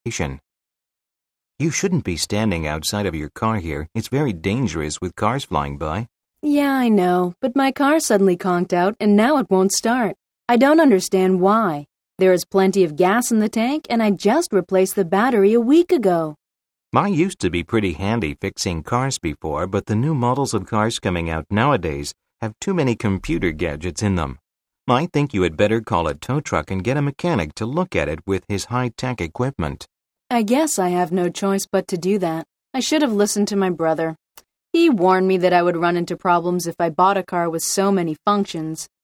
You shouldn't be standing outside of your car here. It's very dangerous with cars flying by. Yeah, I know, but my car suddenly conked out and now it won't start. I don't understand why. There is plenty of gas in the tank and I just replaced the battery a week ago. Mine used to be pretty handy fixing cars before, but the new models of cars coming out nowadays have too many computer gadgets in them. I think you had better call a tow truck and get a mechanic to look at it with his high-tech equipment. I guess I have no choice but to do that. I should have listened to my brother. He warned me that I would run into problems if I bought a car with so many functions.